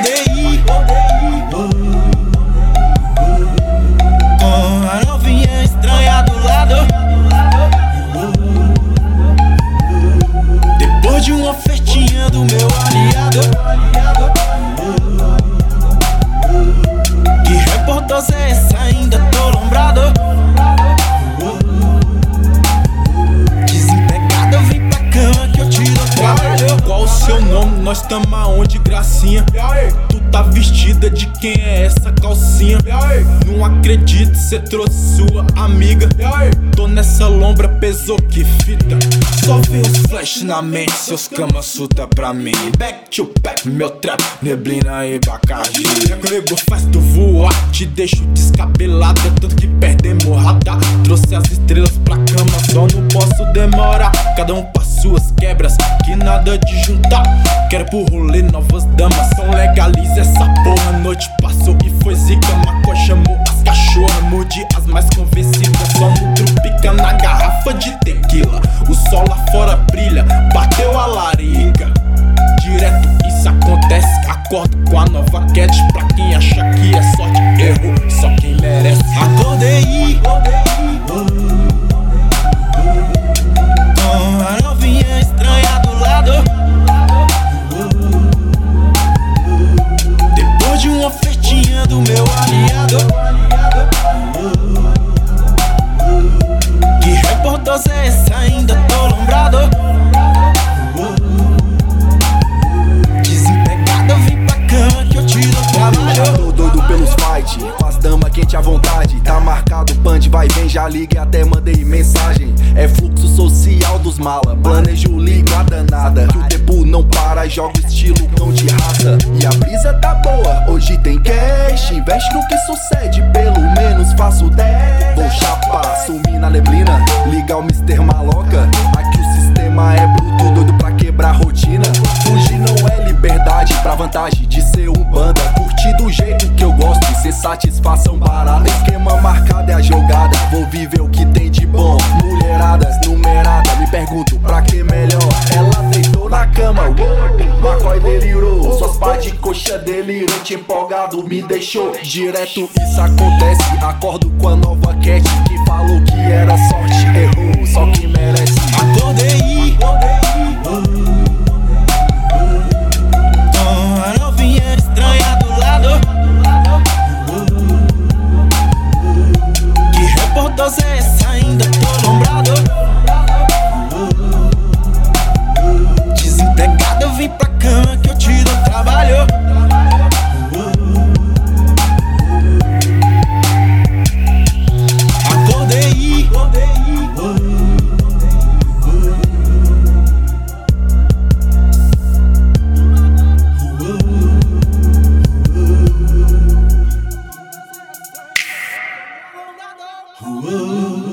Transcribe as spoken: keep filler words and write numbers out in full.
Acordei com a novinha estranha do lado. Depois de uma festinha do meu aliado. Que reportosa é essa? Ainda tô lombrado. Desempregado, eu vim pra cama que eu te dou trabalho. Qual o seu nome? Nós tamo aonde, gracinha? Tu tá vestida de quem é essa calcinha? Não acredito, cê trouxe sua amiga. Tô nessa lombra, pesou que fita. Só vi os flash na mente, seus Kama Sutra pra mim. Back to back, meu trap, neblina e Bacardi. Nego faz tu voar, te deixo descabelada. Tanto que perdemos radar. Trouxe as estrelas pra cama, só não posso demorar. Cada um com as suas quebras, que nada de juntar. Quero pro rolê novas damas, então legaliza essa porra. A noite passou e foi zica, Macó chamou as cachorras. Mude as mais convencidas, só no trupica na garrafa de tequila. O sol lá fora brilha, bateu a larica. Direto isso acontece, acordo com a nova cat. Pra quem acha que é sorte, errou, só quem merece. Acordei com a novinha estranha do lado. Depois de uma festinha do meu aliado. Que reportosa é essa? Ainda tô lombrado. Desempregado, eu vim pra cama que eu te dou trabalho. Já tô doido pelos fight, com as damas quente à vontade. Tá marcado, pande, vai vem, já ligue até mandei mensagem. É fluxo social dos mala, planejo liga danada. Que o tempo não para, joga estilo cão de raça. E a brisa tá boa, hoje tem cash. Investe no que sucede, pelo menos faço dez. Vou chapar, sumir na neblina, ligar o mister Maloca. Aqui o sistema é bruto, doido pra quebrar a rotina. Fugir não é liberdade, pra vantagem de ser um banda. Curtir do jeito que eu gosto e ser satisfação barata. Esquema marcado é a jogada, vou viver o que tem de bom. Mulheradas numeradas, me pergunto pra que melhor. Ela deitou na cama, Macói delirou. Suas pá de coxa delirante, empolgado me deixou. Direto isso acontece, acordo com a nova cat. Que falou que era sorte, errou, só quem merece. Acordei com a novinha estranha do lado. Que reportosa é essa? Ainda tô lombrado. Desempregado, eu vim pra cama que eu te dou trabalho. Acordei Whoa.